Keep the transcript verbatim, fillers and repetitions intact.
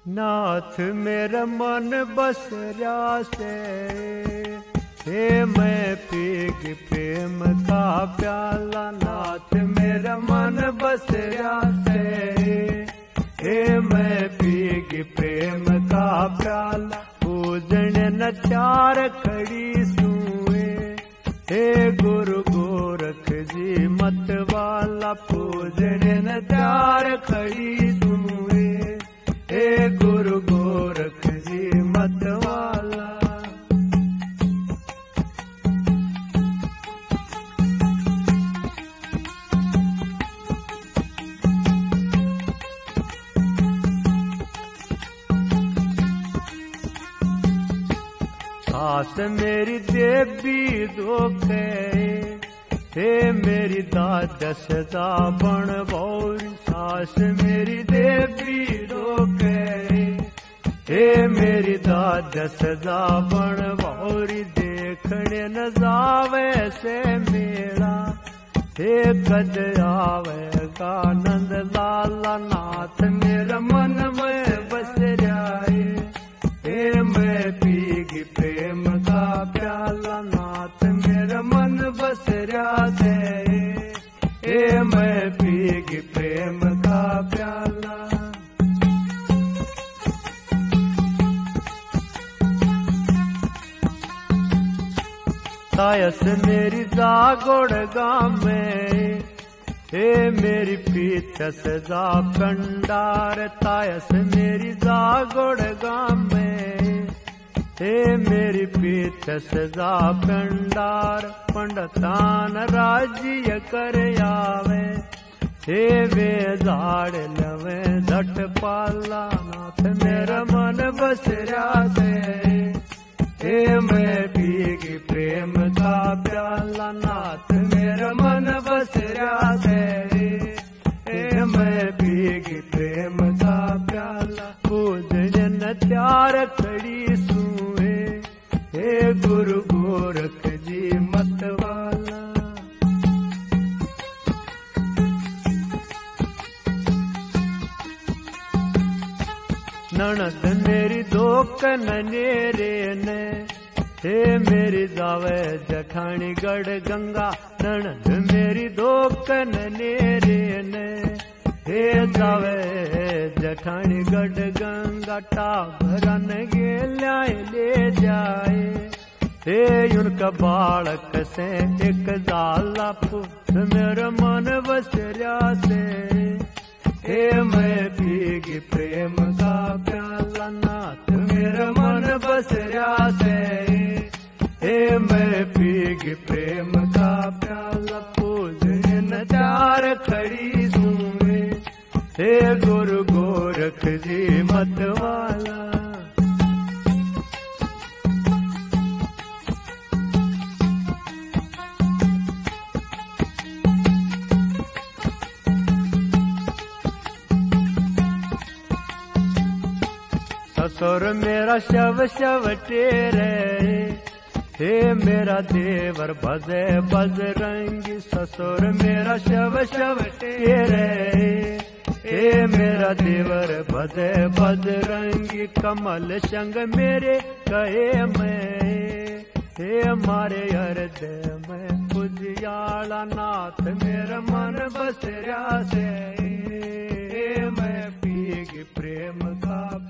नाथ मेरा मन बस रासे, हे मैं पीग प्रेम का प्याला। नाथ मेरा मन बस रासे, हे मैं पीग प्रेम का प्याला। पूजन न चार खड़ी सुए, हे गुरु गोरख जी मत वाला। पूजन न चार खड़ी सुए, हे गुरु गोरख जी मत वाला। सास मेरी देवी धोखे, हे मेरी दादा सदा बण बौरी। सास मेरी देवी धोखे, हे मेरी दादा सदा बण बौरी। देखने न जावे से मेला, हे कद आवेगा नंद लाला। नाथ मेरा मन में बस जाए, हे मैं पीगी प्रेम का प्याला। नाथ मेरा मन बस जाए, हे मैं पीगी प्रेम का प्याला। तायस मेरी जागोड़ गाँव में, हे मेरी पीठ सजा कंडार। तायस मेरी जागोड़ गाँव में, हे मेरी पीठ सजा कंडार। पंडतान राज्य कर आवे, हे वे जाड़ लवे झट पाला। नाथ मेरा मन बस रासे, हे मैं पीगी प्रेम का प्याला। नाथ मेरा मन बस रासे, हे मैं पीगी प्रेम का प्याला। पूजन चार खड़ी सुए, हे गुरु गोरख जी मत वाला। ननद मेरी दो कनेरे ने, हे मेरी जावे जठानी गढ़ गंगा। ननद मेरी दो कनेरे ने, हे जावे जठानी गढ़ गंगा। टाभरन गेल्या ले जाए, हे उनका बालक से एक जाला। पुत्र मेरा मन बस रासे, हे मैं पीगी प्रेम का प्याला। नाथ मेरा मन बस रासे, हे मैं पीगी प्रेम का प्याला। पूजन चार खड़ी सुए, हे गुरु गोरख जी मत वाला। ससुर मेरा शव शव टेरे, हे मेरा देवर भजे बजरंगी। ससुर मेरा शव शव टेरे, हे मेरा देवर भजे बजरंगी। कमल संग मेरे कहे मैं, हे मारे हृदय में उजियाला। नाथ मेरा मन बस रासे, हे मैं पीगी प्रेम का